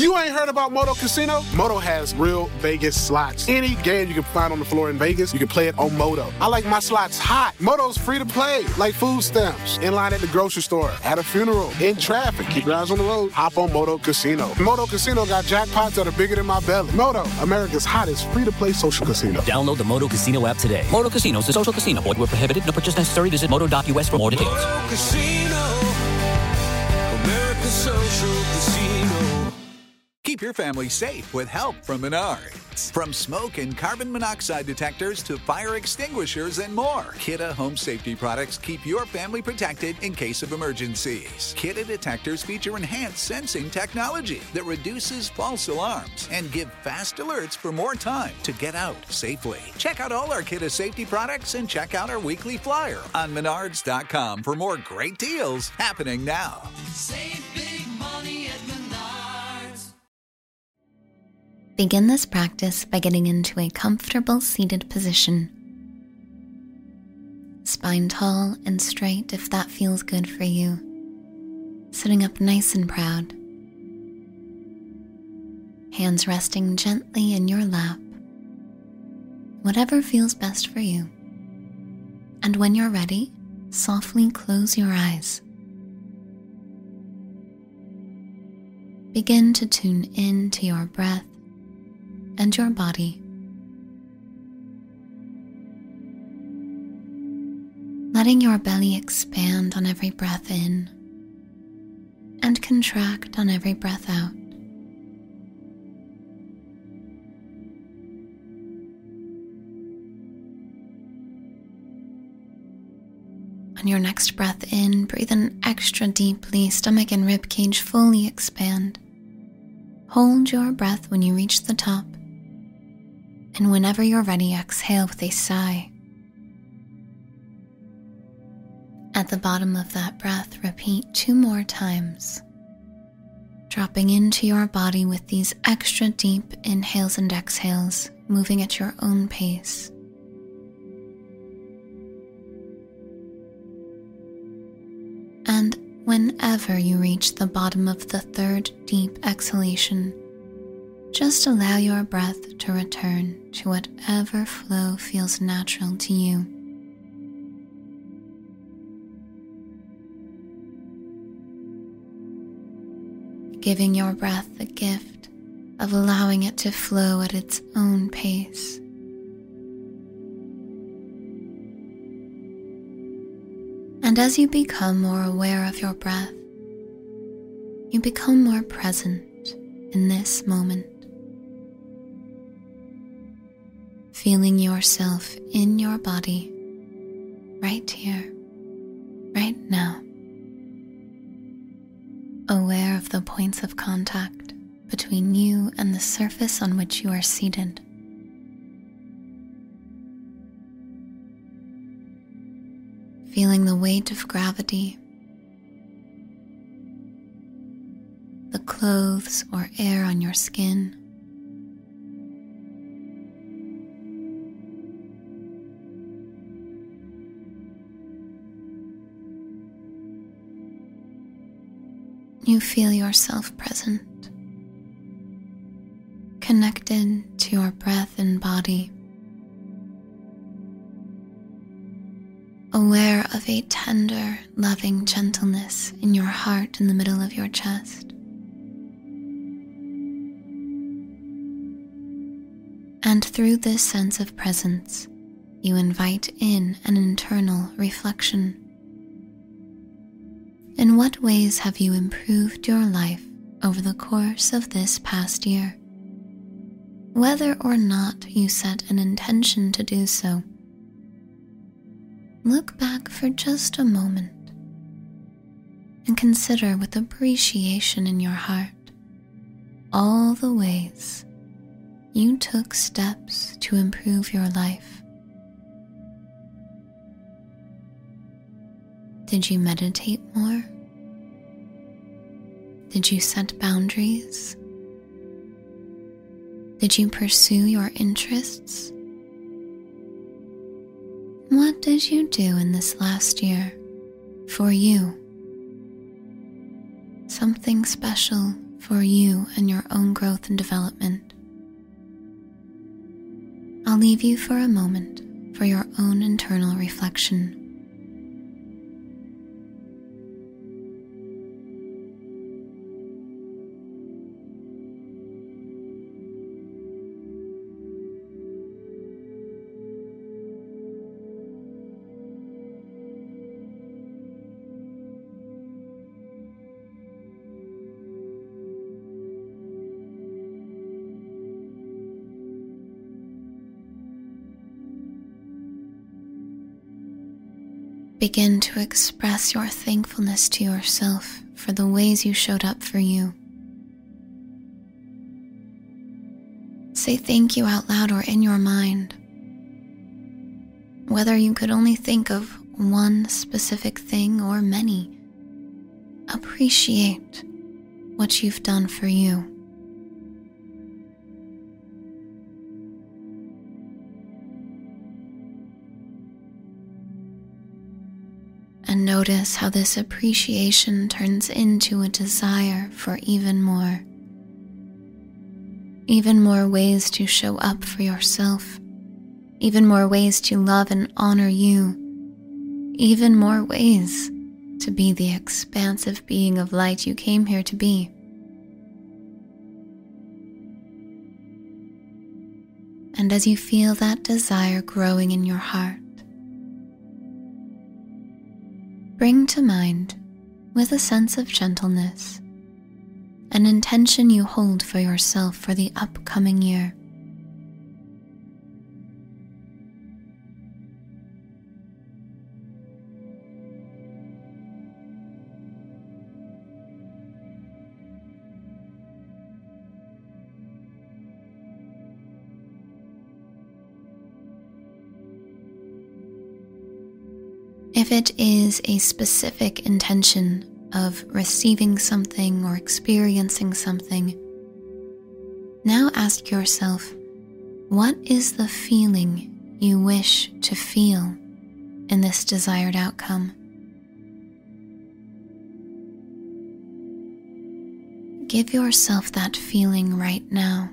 You ain't heard about Moto Casino? Moto has real Vegas slots. Any game you can find on the floor in Vegas, you can play it on Moto. I like my slots hot. Moto's free to play, like food stamps, in line at the grocery store, at a funeral, in traffic. Keep your eyes on the road. Hop on Moto Casino. Moto Casino got jackpots that are bigger than my belly. Moto, America's hottest free-to-play social casino. Download the Moto Casino app today. Moto Casino is a social casino. Void where prohibited. No purchase necessary. Visit moto.us for more details. Moto Casino, America's social casino. Keep your family safe with help from Menards. From smoke and carbon monoxide detectors to fire extinguishers and more, Kidde home safety products keep your family protected in case of emergencies. Kidde detectors feature enhanced sensing technology that reduces false alarms and give fast alerts for more time to get out safely. Check out all our Kidde safety products and check out our weekly flyer on Menards.com for more great deals happening now. Save big money at Menards. Begin this practice by getting into a comfortable seated position. Spine tall and straight if that feels good for you. Sitting up nice and proud. Hands resting gently in your lap. Whatever feels best for you. And when you're ready, softly close your eyes. Begin to tune in to your breath and your body. Letting your belly expand on every breath in and contract on every breath out. On your next breath in, breathe in extra deeply, stomach and ribcage fully expand. Hold your breath when you reach the top. And whenever you're ready, exhale with a sigh. At the bottom of that breath, repeat 2 more times, dropping into your body with these extra deep inhales and exhales, moving at your own pace. And whenever you reach the bottom of the 3rd deep exhalation, just allow your breath to return to whatever flow feels natural to you. Giving your breath the gift of allowing it to flow at its own pace. And as you become more aware of your breath, you become more present in this moment. Feeling yourself in your body, right here, right now. Aware of the points of contact between you and the surface on which you are seated. Feeling the weight of gravity, the clothes or air on your skin. You feel yourself present, connected to your breath and body, aware of a tender, loving gentleness in your heart in the middle of your chest. And through this sense of presence, you invite in an internal reflection. In what ways have you improved your life over the course of this past year? Whether or not you set an intention to do so, look back for just a moment and consider with appreciation in your heart all the ways you took steps to improve your life. Did you meditate more? Did you set boundaries? Did you pursue your interests? What did you do in this last year for you? Something special for you and your own growth and development. I'll leave you for a moment for your own internal reflection. Begin to express your thankfulness to yourself for the ways you showed up for you. Say thank you out loud or in your mind. Whether you could only think of one specific thing or many, appreciate what you've done for you. And notice how this appreciation turns into a desire for even more ways to show up for yourself, even more ways to love and honor you, even more ways to be the expansive being of light you came here to be. And as you feel that desire growing in your heart, bring to mind, with a sense of gentleness, an intention you hold for yourself for the upcoming year. If it is a specific intention of receiving something or experiencing something, now ask yourself, what is the feeling you wish to feel in this desired outcome? Give yourself that feeling right now.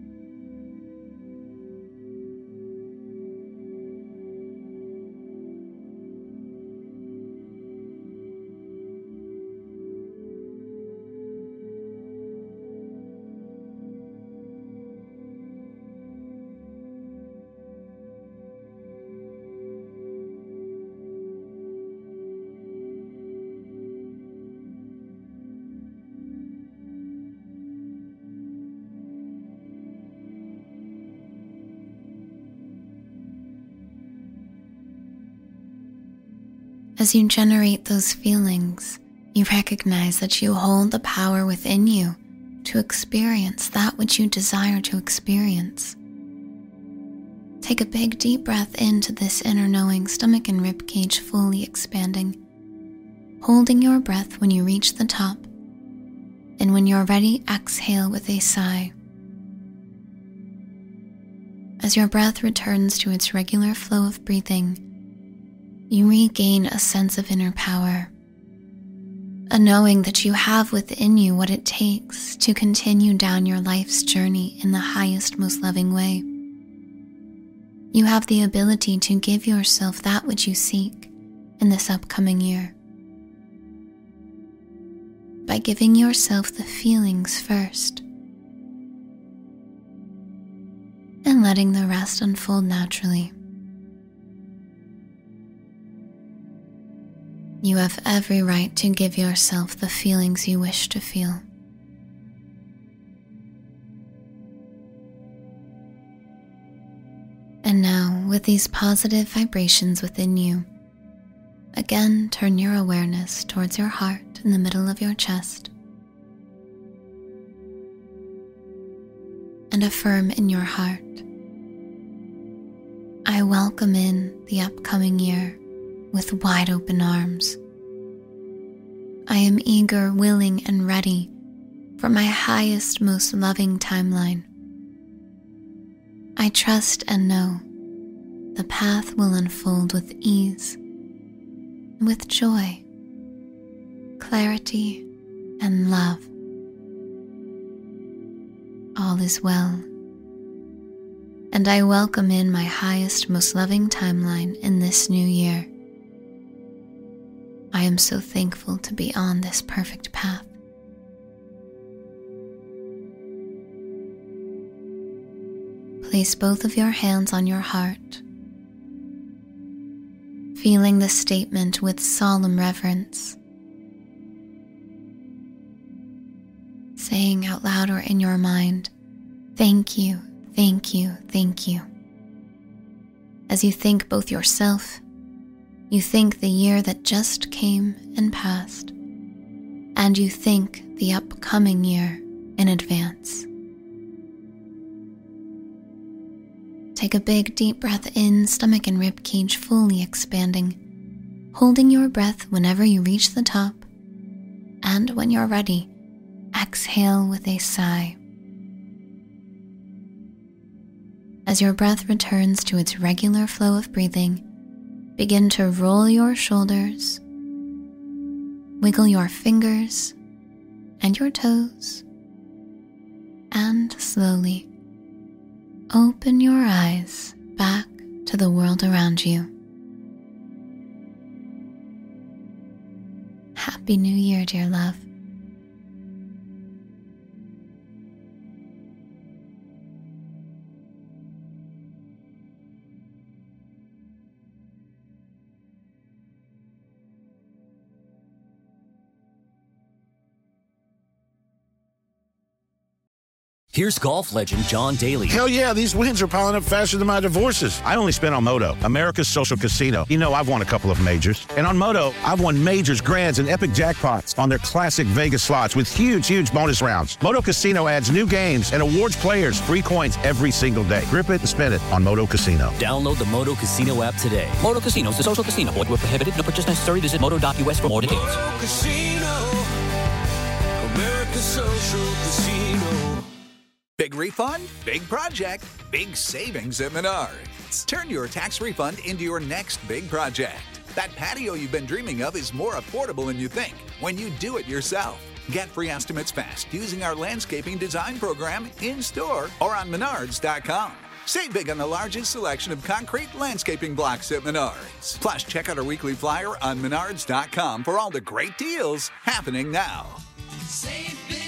As you generate those feelings, you recognize that you hold the power within you to experience that which you desire to experience. Take a big deep breath into this inner knowing, stomach and rib cage fully expanding, holding your breath when you reach the top, and when you're ready, exhale with a sigh. As your breath returns to its regular flow of breathing, you regain a sense of inner power, a knowing that you have within you what it takes to continue down your life's journey in the highest, most loving way. You have the ability to give yourself that which you seek in this upcoming year. By giving yourself the feelings first and letting the rest unfold naturally. You have every right to give yourself the feelings you wish to feel. And now, with these positive vibrations within you, again turn your awareness towards your heart in the middle of your chest. And affirm in your heart, I welcome in the upcoming year with wide open arms. I am eager, willing, and ready for my highest, most loving timeline. I trust and know the path will unfold with ease, with joy, clarity, and love. all is well. And I welcome in my highest, most loving timeline in this new year. I am so thankful to be on this perfect path. Place both of your hands on your heart, feeling the statement with solemn reverence, saying out loud or in your mind, "Thank you, thank you, thank you." As you thank both yourself, you thank the year that just came and passed, and you thank the upcoming year in advance. Take a big deep breath in, stomach and rib cage fully expanding, holding your breath whenever you reach the top, and when you're ready, exhale with a sigh. As your breath returns to its regular flow of breathing, begin to roll your shoulders, wiggle your fingers and your toes, and slowly open your eyes back to the world around you. Happy New Year, dear love. Here's golf legend John Daly. Hell yeah, these wins are piling up faster than my divorces. I only spent on Moto, America's social casino. You know, I've won a couple of majors. And on Moto, I've won majors, grands, and epic jackpots on their classic Vegas slots with huge bonus rounds. Moto Casino adds new games and awards players free coins every single day. Grip it and spin it on Moto Casino. Download the Moto Casino app today. Moto Casino is a social casino. Void where prohibited. No purchase necessary. Visit moto.us for more details. Moto Casino, America's social casino. Big refund, big project, big savings at Menards. Turn your tax refund into your next big project. That patio you've been dreaming of is more affordable than you think when you do it yourself. Get free estimates fast using our landscaping design program in-store or on Menards.com. Save big on the largest selection of concrete landscaping blocks at Menards. Plus, check out our weekly flyer on Menards.com for all the great deals happening now. Save big